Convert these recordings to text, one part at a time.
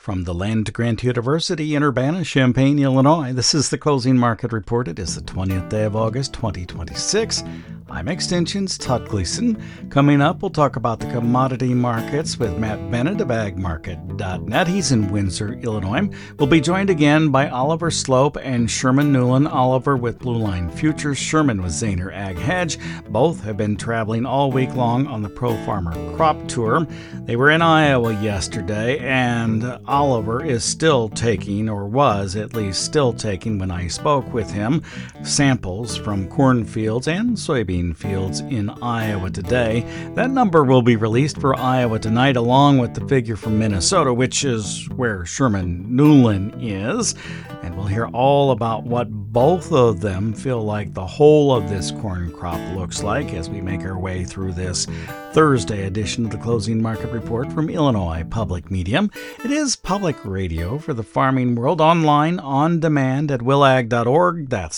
From the Land Grant University in Urbana-Champaign, Illinois, this is the Closing Market Report. It is the 20th day of August, 2026. I'm Extension's Todd Gleason. Coming up, we'll talk about the commodity markets with Matt Bennett of agmarket.net. He's in Windsor, Illinois. We'll be joined again by Oliver Slope and Sherman Newland. Oliver with Blue Line Futures, Sherman with Zaner Ag Hedge. Both have been traveling all week long on the Pro Farmer Crop Tour. They were in Iowa yesterday, and Oliver is still taking, or was at least still taking when I spoke with him, samples from cornfields and soybean fields in Iowa today. That number will be released for Iowa tonight, along with the figure from Minnesota, which is where Sherman Newland is. And we'll hear all about what both of them feel like the whole of this corn crop looks like as we make our way through this Thursday edition of the Closing Market Report from Illinois Public Media. It is public radio for the farming world, online, on demand at willag.org. That's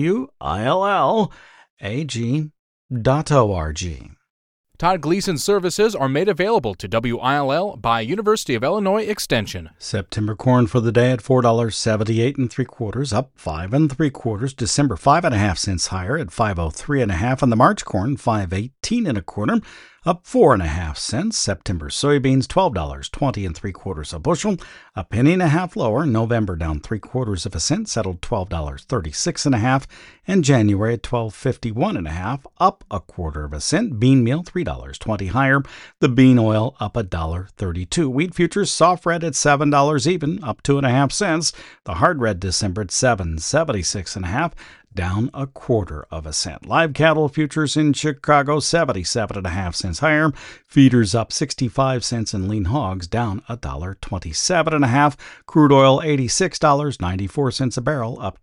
WILLAG.org. Todd Gleason services are made available to WILL by University of Illinois Extension. September corn for the day at $4.78 3/4, up 5 3/4. December 5.5 cents higher at $5.03 and the March corn 5.18 1/4, up 4.5 cents. September soybeans $12.20 3/4 a bushel, a penny and a half lower. November down 3/4 cent, settled $12.36 1/2, and January at $12.51 1/2, up 1/4 cent. Bean meal $3.20 higher. The bean oil up $1.32. Wheat futures soft red at $7 even, up 2.5 cents. The hard red December at $7.76 1/2. Down 1/4 cent. Live cattle futures in Chicago, 77.5 cents higher. Feeders up 65 cents and lean hogs down $1.27 1/2. Crude oil $86.94 a barrel, up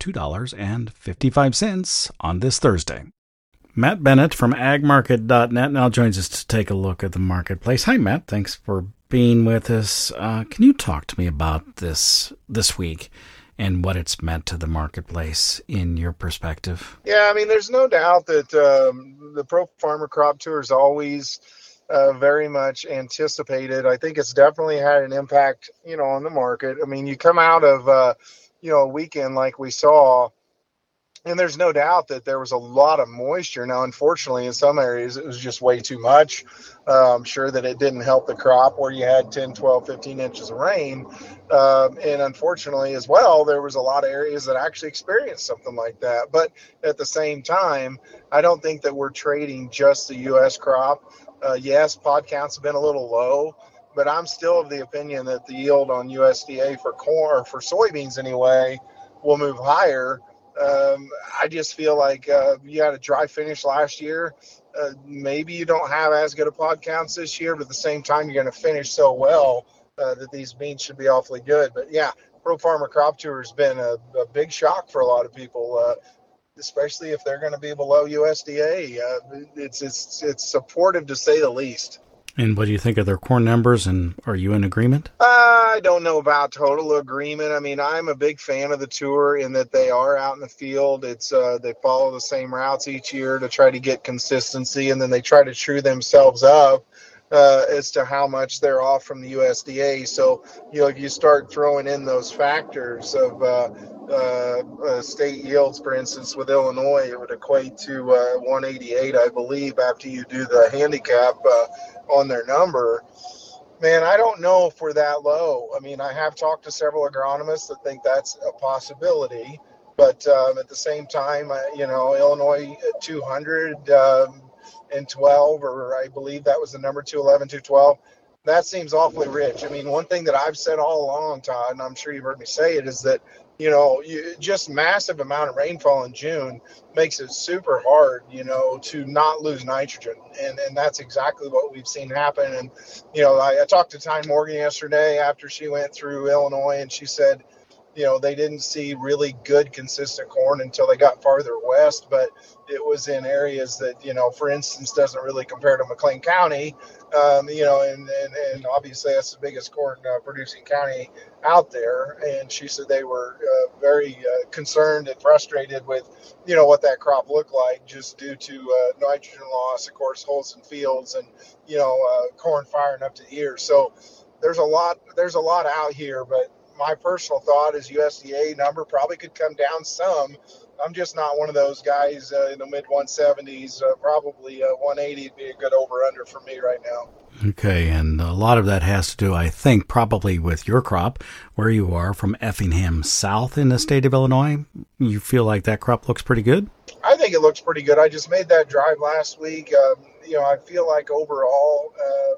$2.55 on this Thursday. Matt Bennett from agmarket.net now joins us to take a look at the marketplace. Hi, Matt. Thanks for being with us. Can you talk to me about this week and what it's meant to the marketplace in your perspective? Yeah, I mean, there's no doubt that the Pro Farmer Crop Tour is always very much anticipated. I think it's definitely had an impact, on the market. I mean, you come out of, a weekend like we saw, and there's no doubt that there was a lot of moisture. Now, unfortunately, in some areas, it was just way too much. I'm sure that it didn't help the crop where you had 10, 12, 15 inches of rain. And unfortunately, as well, there was a lot of areas that actually experienced something like that. But at the same time, I don't think that we're trading just the U.S. crop. Yes, pod counts have been a little low, but I'm still of the opinion that the yield on USDA for corn, or for soybeans anyway, will move higher. I just feel like you had a dry finish last year. Maybe you don't have as good a pod counts this year, but at the same time, you're going to finish so well that these beans should be awfully good. But yeah, Pro Farmer Crop Tour has been a big shock for a lot of people, especially if they're going to be below USDA. It's supportive to say the least. And what do you think of their corn numbers, and are you in agreement? I don't know about total agreement. I mean, I'm a big fan of the tour in that they are out in the field. It's they follow the same routes each year to try to get consistency, and then they try to true themselves up as to how much they're off from the USDA. So, if you start throwing in those factors of state yields, for instance, with Illinois, it would equate to 188, I believe, after you do the handicap on their number. Man, I don't know if we're that low. I mean, I have talked to several agronomists that think that's a possibility, but at the same time, Illinois 212, or I believe that was the number, 211, 212. That seems awfully rich. I mean, one thing that I've said all along, Todd, and I'm sure you've heard me say it, is that, just massive amount of rainfall in June makes it super hard, to not lose nitrogen. And that's exactly what we've seen happen. And, I talked to Tyne Morgan yesterday after she went through Illinois, and she said, they didn't see really good, consistent corn until they got farther west, but it was in areas that, for instance, doesn't really compare to McLean County, and obviously that's the biggest corn producing county out there. And she said they were very concerned and frustrated with, what that crop looked like, just due to nitrogen loss, of course, holes in fields, and, corn firing up to the ears. So, there's a lot out here, but my personal thought is USDA number probably could come down some. I'm just not one of those guys in the mid 170s. Probably 180 would be a good over under for me right now. Okay, and a lot of that has to do, I think, probably with your crop, where you are from Effingham South in the state of Illinois. You feel like that crop looks pretty good? I think it looks pretty good. I just made that drive last week. I feel like overall,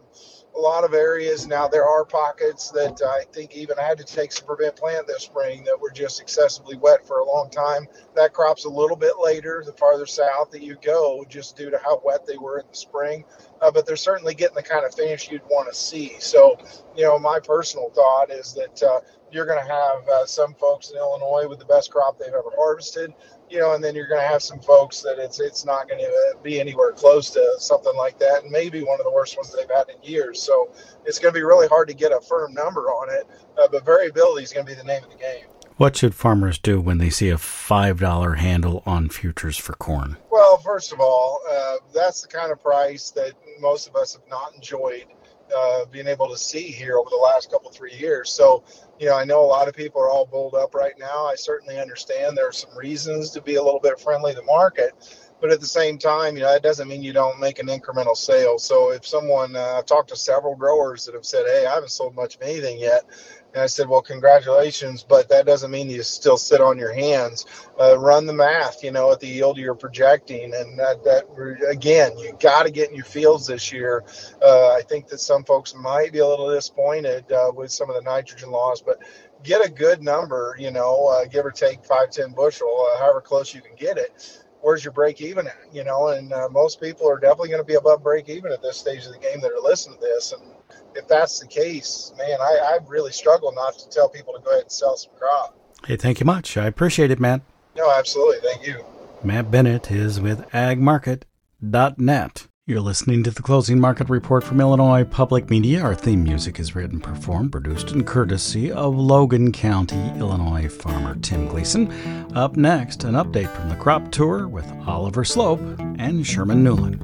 a lot of areas now, there are pockets that I think even had to take some prevent plant this spring that were just excessively wet for a long time. That crop's a little bit later the farther south that you go, just due to how wet they were in the spring. But they're certainly getting the kind of finish you'd want to see. So, my personal thought is that you're going to have some folks in Illinois with the best crop they've ever harvested, and then you're going to have some folks that it's not going to be anywhere close to something like that, and maybe one of the worst ones they've had in years. So it's going to be really hard to get a firm number on it, but variability is going to be the name of the game. What should farmers do when they see a $5 handle on futures for corn? Well, first of all, that's the kind of price that most of us have not enjoyed being able to see here over the last 3 years. So, I know a lot of people are all bulled up right now. I certainly understand there are some reasons to be a little bit friendly to the market. But at the same time, that doesn't mean you don't make an incremental sale. So if someone, I've talked to several growers that have said, hey, I haven't sold much of anything yet. And I said, well, congratulations, but that doesn't mean you still sit on your hands. Run the math, at the yield you're projecting. And that again, you got to get in your fields this year. I think that some folks might be a little disappointed with some of the nitrogen laws, but get a good number, give or take 5-10 bushel, however close you can get it. Where's your break even at, and most people are definitely going to be above break even at this stage of the game that are listening to this. And if that's the case, man, I really struggle not to tell people to go ahead and sell some crop. Hey, thank you much. I appreciate it, Matt. No, absolutely. Thank you. Matt Bennett is with agmarket.net. You're listening to the Closing Market Report from Illinois Public Media. Our theme music is written, performed, produced, and courtesy of Logan County, Illinois farmer Tim Gleason. Up next, an update from the crop tour with Oliver Slope and Sherman Newland.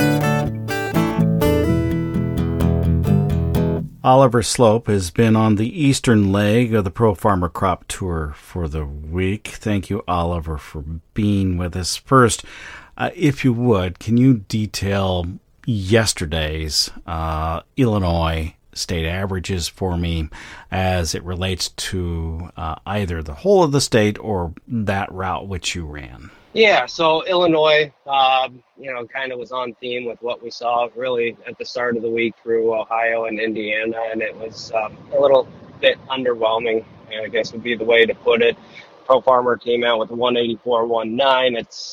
Oliver Slope has been on the eastern leg of the Pro Farmer Crop Tour for the week. Thank you, Oliver, for being with us. First, if you would, can you detail yesterday's Illinois state averages for me as it relates to either the whole of the state or that route which you ran? Yeah, so Illinois, kind of was on theme with what we saw really at the start of the week through Ohio and Indiana, and it was a little bit underwhelming, I guess would be the way to put it. Pro Farmer came out with a 184.19. It's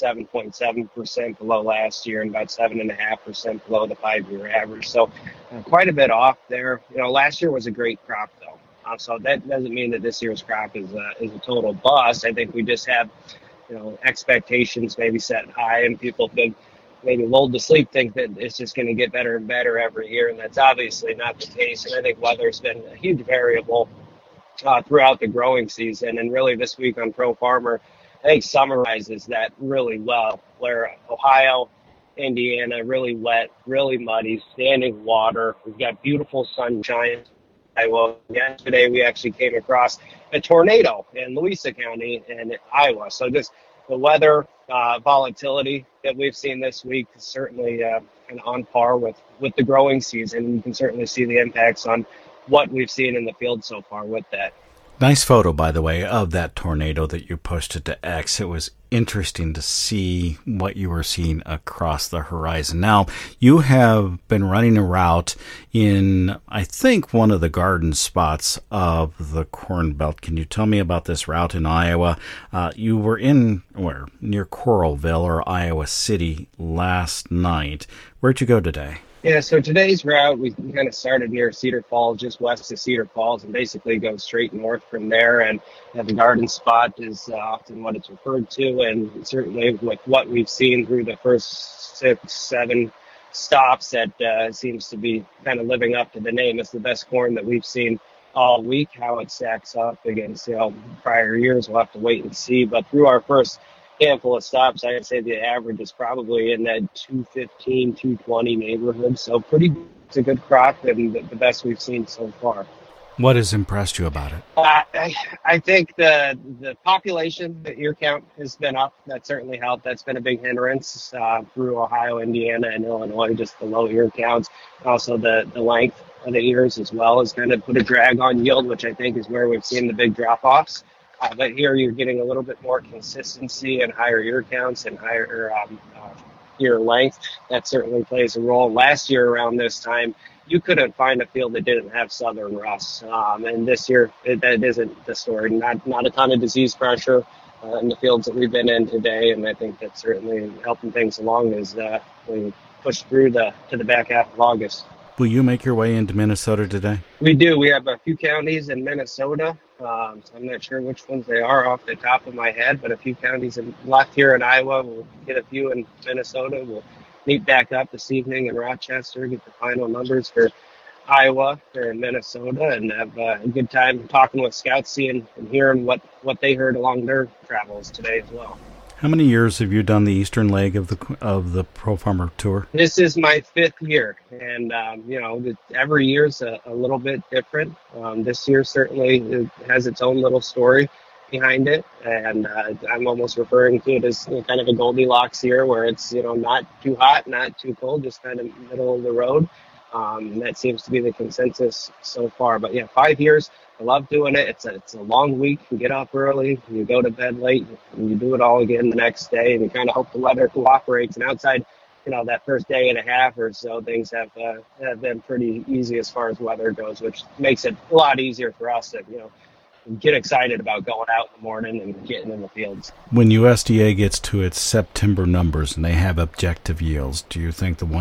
7.7% below last year and about 7.5% below the 5-year average. So quite a bit off there. Last year was a great crop, though. So that doesn't mean that this year's crop is a total bust. I think we just have, expectations maybe set high, and people have been maybe lulled to sleep, think that it's just going to get better and better every year, and that's obviously not the case. And I think weather's been a huge variable throughout the growing season, and really this week on Pro Farmer, I think summarizes that really well, where Ohio, Indiana, really wet, really muddy, standing water. We've got beautiful sunshine. Iowa. Yesterday, we actually came across a tornado in Louisa County in Iowa. So just the weather volatility that we've seen this week is certainly kind of on par with the growing season. You can certainly see the impacts on what we've seen in the field so far with that. Nice photo, by the way, of that tornado that you posted to X. It was interesting to see what you were seeing across the horizon. Now, you have been running a route in, I think, one of the garden spots of the Corn Belt. Can you tell me about this route in Iowa? You were near Coralville or Iowa City last night. Where'd you go today? Yeah, so today's route, we kind of started near Cedar Falls, just west of Cedar Falls, and basically go straight north from there. And the garden spot is often what it's referred to, and certainly with what we've seen through the first 6-7 stops, that seems to be kind of living up to the name. It's the best corn that we've seen all week. How it stacks up against prior years, we'll have to wait and see. But through our first handful of stops. I'd say the average is probably in that 215, 220 neighborhood. So it's a good crop and the best we've seen so far. What has impressed you about it? I think the population, the ear count has been up. That certainly helped. That's been a big hindrance through Ohio, Indiana, and Illinois, just the low ear counts. Also, the length of the ears as well has kind of put a drag on yield, which I think is where we've seen the big drop-offs. But here you're getting a little bit more consistency and higher ear counts and higher ear length. That certainly plays a role. Last year around this time, you couldn't find a field that didn't have southern rust. And this year, that isn't the story. Not a ton of disease pressure in the fields that we've been in today. And I think that's certainly helping things along as we push through to the back half of August. Will you make your way into Minnesota today? We do. We have a few counties in Minnesota. So I'm not sure which ones they are off the top of my head, but a few counties left here in Iowa. We'll get a few in Minnesota. We'll meet back up this evening in Rochester, get the final numbers for Iowa or in Minnesota, and have a good time talking with scouts, seeing and hearing what they heard along their travels today as well. How many years have you done the eastern leg of the Pro Farmer Tour? This is my 5th year, and every year's a little bit different. This year certainly it has its own little story behind it, and I'm almost referring to it as kind of a Goldilocks year, where it's not too hot, not too cold, just kind of middle of the road. And that seems to be the consensus so far. But yeah, 5 years. I love doing it. It's a long week. You get up early, you go to bed late, and you do it all again the next day. And you kind of hope the weather cooperates. And outside, that first day and a half or so, things have been pretty easy as far as weather goes, which makes it a lot easier for us to get excited about going out in the morning and getting in the fields. When USDA gets to its September numbers and they have objective yields, do you think the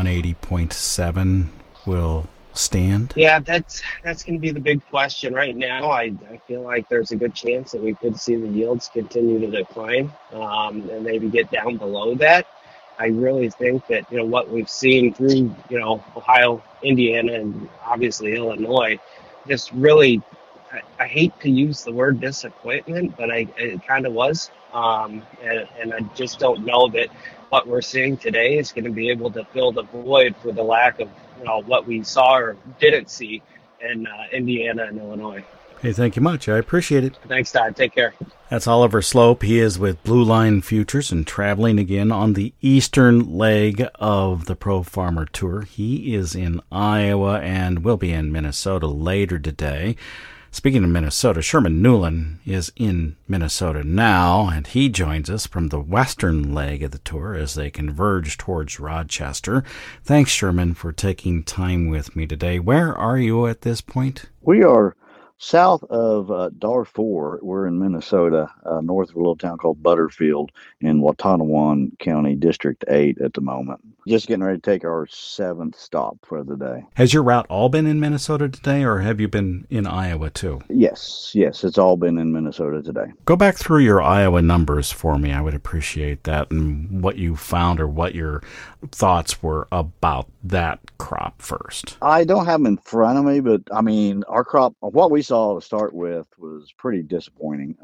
180.7 will stand? Yeah, that's going to be the big question right now. I feel like there's a good chance that we could see the yields continue to decline and maybe get down below that. I really think that what we've seen through Ohio, Indiana, and obviously Illinois, just really, I hate to use the word disappointment, but it kind of was, and I just don't know that what we're seeing today is going to be able to fill the void for the lack of what we saw or didn't see in Indiana and Illinois. Hey, thank you much. I appreciate it. Thanks, Todd. Take care. That's Oliver Slope. He is with Blue Line Futures and traveling again on the eastern leg of the Pro Farmer Tour. He is in Iowa and will be in Minnesota later today. Speaking of Minnesota, Sherman Newland is in Minnesota now, and he joins us from the western leg of the tour as they converge towards Rochester. Thanks, Sherman, for taking time with me today. Where are you at this point? We are south of Darfur. We're in Minnesota, north of a little town called Butterfield in Watonwan County, District 8 at the moment. Just getting ready to take our 7th stop for the day. Has your route all been in Minnesota today, or have you been in Iowa too? Yes, it's all been in Minnesota today. Go back through your Iowa numbers for me. I would appreciate that, and what you found or what your thoughts were about that crop first. I don't have them in front of me, but I mean, our crop, what we saw to start with was pretty disappointing.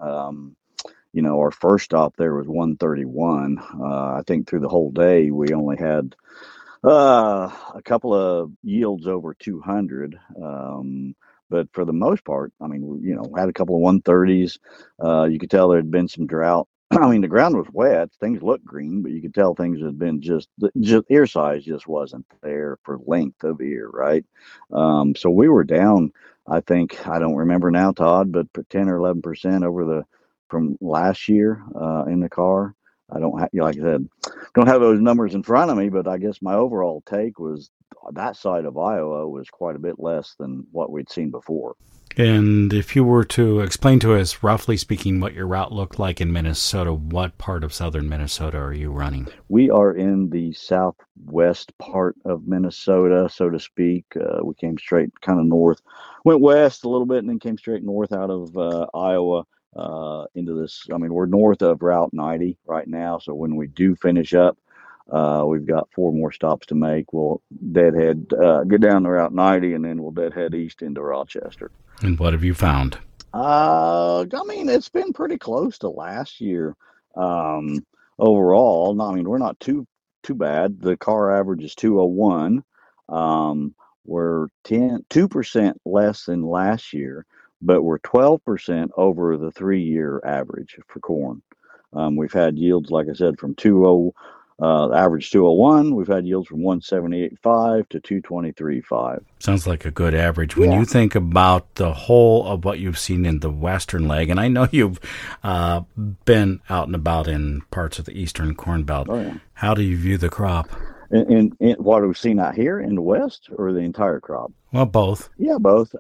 Our first stop there was 131. I think through the whole day, we only had a couple of yields over 200. But for the most part, I mean, had a couple of 130s. You could tell there had been some drought. I mean, the ground was wet. Things looked green, but you could tell things had been just ear size just wasn't there for length of ear, right? So we were down, I think, I don't remember now, Todd, but 10 or 11% from last year in the car. I don't have, like I said, don't have those numbers in front of me, but I guess my overall take was that side of Iowa was quite a bit less than what we'd seen before. And if you were to explain to us, roughly speaking, what your route looked like in Minnesota, what part of southern Minnesota are you running? We are in the southwest part of Minnesota, so to speak. We came straight kind of north, went west a little bit, and then came straight north out of Iowa into this. I mean, we're north of Route 90 right now, so when we do finish up, we've got 4 more stops to make. We'll deadhead, get down to Route 90, and then we'll deadhead east into Rochester. And what have you found? I mean, it's been pretty close to last year. overall. No, I mean, we're not too bad. The car average is 201. We're 2% less than last year, but we're 12% over the 3-year average for corn. We've had yields, like I said, from average 201. We've had yields from 178.5 to 223.5. Sounds like a good average. When you think about the whole of what you've seen in the western leg, and I know you've been out and about in parts of the eastern corn belt, how do you view the crop? In what we've seen out here in the west, or the entire crop? Well, both. Yeah, both.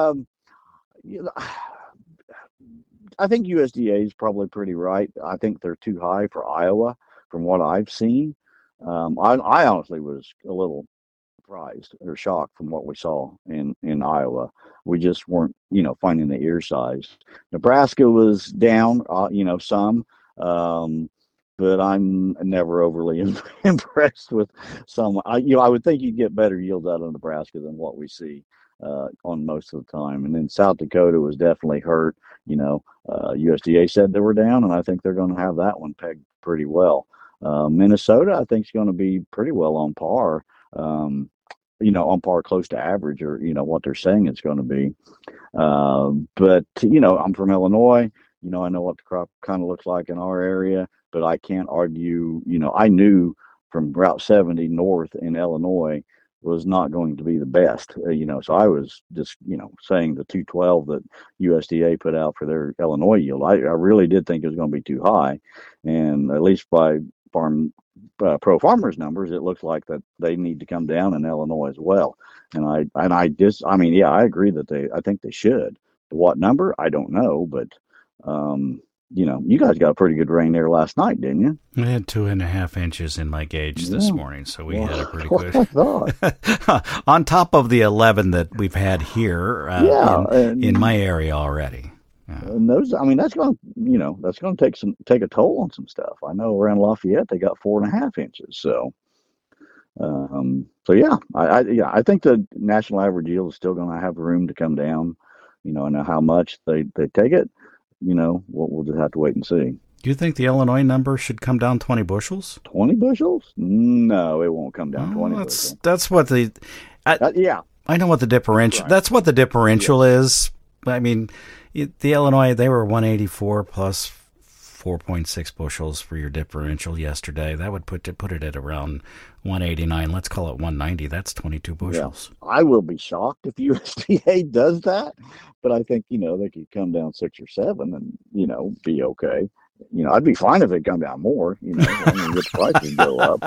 I think USDA is probably pretty right. I think they're too high for Iowa from what I've seen. I honestly was a little surprised or shocked from what we saw in Iowa. We just weren't, finding the ear size. Nebraska was down, some, but I'm never overly impressed with some. I would think you'd get better yields out of Nebraska than what we see on most of the time. And then South Dakota was definitely hurt. USDA said they were down, and I think they're going to have that one pegged pretty well. Minnesota, I think, is going to be pretty well on par, on par close to average, or, what they're saying it's going to be. But, I'm from Illinois. I know what the crop kind of looks like in our area, but I can't argue. I knew from Route 70 north in Illinois was not going to be the best, so I was just, saying the 212 that USDA put out for their Illinois yield. I really did think it was going to be too high, and at least by Pro Farmers numbers, it looks like that they need to come down in Illinois as well. And I agree that I think they should. What number? I don't know, but you guys got a pretty good rain there last night, didn't you? I had 2.5 inches in my gauge this morning, so we had a pretty good. I thought. On top of the 11 that we've had here in my area already. Yeah. And those, that's going to take a toll on some stuff. I know around Lafayette they got 4.5 inches. So, I think the national average yield is still going to have room to come down. I know how much they take it. We'll just have to wait and see. Do you think the Illinois number should come down 20 bushels? 20 bushels? No, it won't come down 20 bushels. That's what the... I know what the differential... Right. That's what the differential is. I mean, the Illinois, they were 184 plus 4.6 bushels for your differential yesterday. That would put it at around 189. Let's call it 190. That's 22 bushels. Yeah. I will be shocked if USDA does that, but I think, they could come down 6 or 7 and, be okay. I'd be fine if it come down more, the prices go up.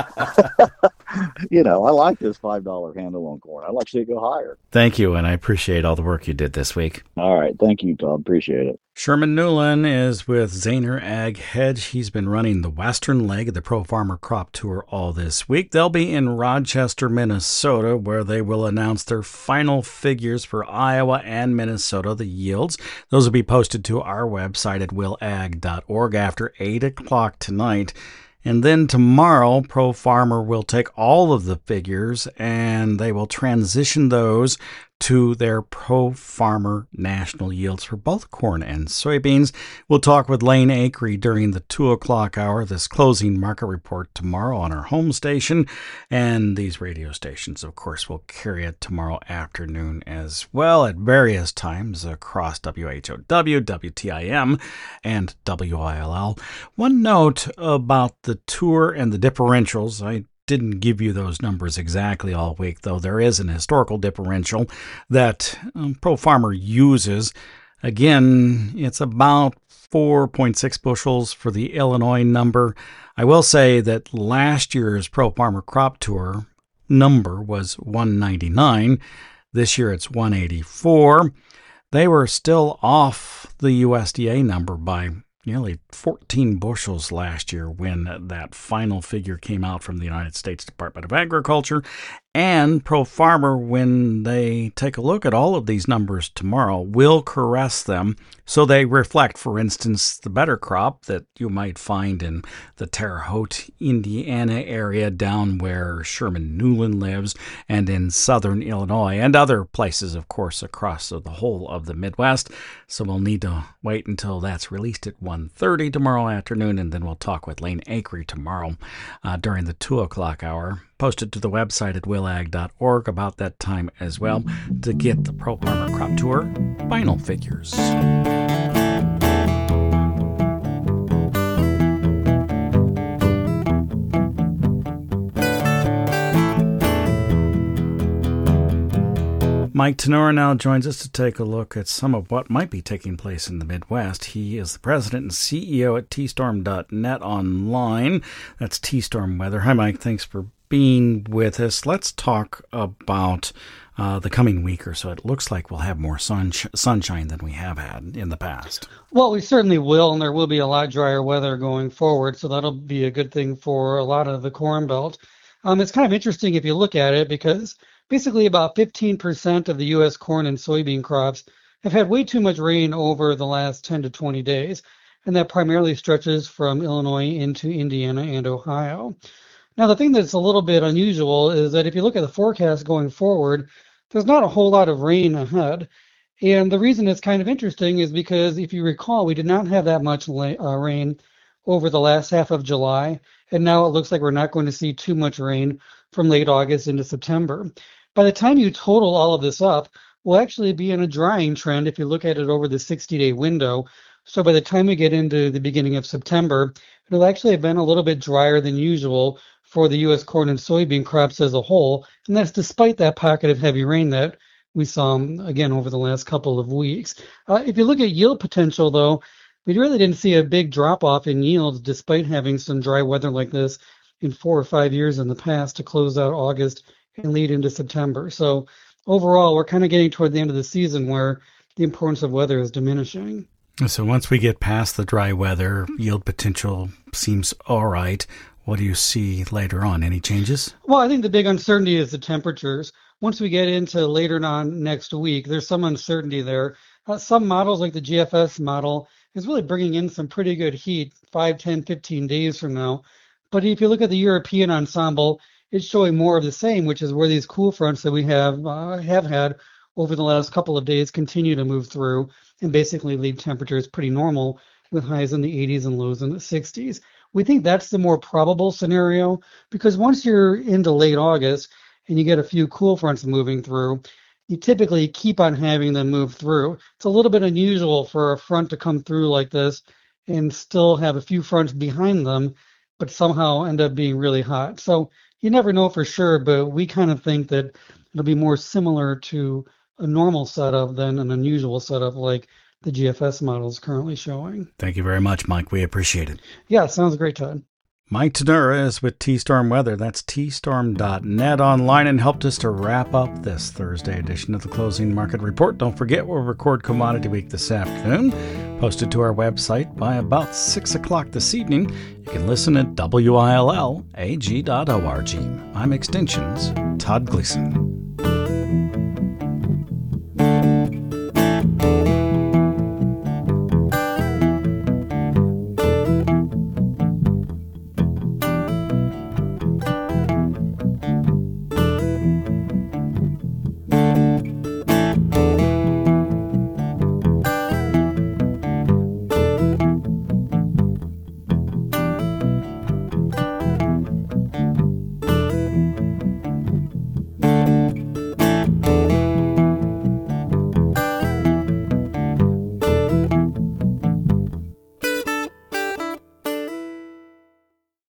I like this $5 handle on corn. I'd like to see it go higher. Thank you, and I appreciate all the work you did this week. All right. Thank you, Todd. Appreciate it. Sherman Newland is with Zaner Ag Hedge. He's been running the western leg of the Pro Farmer Crop Tour all this week. They'll be in Rochester, Minnesota, where they will announce their final figures for Iowa and Minnesota, the yields. Those will be posted to our website at willag.org after 8 o'clock tonight. And then tomorrow, Pro Farmer will take all of the figures and they will transition those to their Pro Farmer national yields for both corn and soybeans. We'll talk with Lane Acree during the 2 o'clock hour, this closing market report tomorrow on our home station. And these radio stations, of course, will carry it tomorrow afternoon as well at various times across WHOW, WTIM, and WILL. One note about the tour and the differentials. I didn't give you those numbers exactly all week, though there is an historical differential that Pro Farmer uses. Again, it's about 4.6 bushels for the Illinois number. I will say that last year's Pro Farmer Crop Tour number was 199. This year it's 184. They were still off the USDA number by nearly 14 bushels last year when that final figure came out from the United States Department of Agriculture. And Pro Farmer, when they take a look at all of these numbers tomorrow, will caress them so they reflect, for instance, the better crop that you might find in the Terre Haute, Indiana area down where Sherman Newland lives, and in southern Illinois, and other places, of course, across the whole of the Midwest. So we'll need to wait until that's released at 1:30 tomorrow afternoon, and then we'll talk with Lane Acree tomorrow during the 2 o'clock hour. Posted to the website at willag.org about that time as well to get the Pro Farmer Crop Tour final figures. Mike Tenora now joins us to take a look at some of what might be taking place in the Midwest. He is the president and CEO at tstorm.net online. That's T-Storm Weather. Hi, Mike. Thanks for being with us. Let's talk about the coming week or so. It looks like we'll have more sunshine than we have had in the past. Well, we certainly will, and there will be a lot drier weather going forward, so that'll be a good thing for a lot of the Corn Belt. It's kind of interesting if you look at it, because basically about 15% of the U.S. corn and soybean crops have had way too much rain over the last 10 to 20 days, and that primarily stretches from Illinois into Indiana and Ohio. Now, the thing that's a little bit unusual is that if you look at the forecast going forward, there's not a whole lot of rain ahead. And the reason it's kind of interesting is because, if you recall, we did not have that much rain over the last half of July, and now it looks like we're not going to see too much rain from late August into September. By the time you total all of this up, we'll actually be in a drying trend if you look at it over the 60-day window. So by the time we get into the beginning of September, it'll actually have been a little bit drier than usual for the U.S. corn and soybean crops as a whole, and that's despite that pocket of heavy rain that we saw, again, over the last couple of weeks. If you look at yield potential, though, we really didn't see a big drop-off in yields despite having some dry weather like this in 4 or 5 years in the past to close out August and lead into September. So overall, we're kind of getting toward the end of the season where the importance of weather is diminishing. So once we get past the dry weather, yield potential seems all right. What do you see later on? Any changes? Well, I think the big uncertainty is the temperatures. Once we get into later on next week, there's some uncertainty there. Some models, like the GFS model, is really bringing in some pretty good heat 5, 10, 15 days from now. But if you look at the European ensemble, it's showing more of the same, which is where these cool fronts that we have had over the last couple of days continue to move through and basically leave temperatures pretty normal with highs in the 80s and lows in the 60s. We think that's the more probable scenario, because once you're into late August and you get a few cool fronts moving through, you typically keep on having them move through. It's a little bit unusual for a front to come through like this and still have a few fronts behind them, but somehow end up being really hot. So you never know for sure, but we kind of think that it'll be more similar to a normal setup than an unusual setup like the GFS model is currently showing. Thank you very much, Mike. We appreciate it. Yeah, sounds great, Todd. Mike Tenora is with T-Storm Weather. That's tstorm.net online, and helped us to wrap up this Thursday edition of the Closing Market Report. Don't forget, we'll record Commodity Week this afternoon, posted to our website by about 6 o'clock this evening. You can listen at WILLAG.org. I'm Extension's Todd Gleason.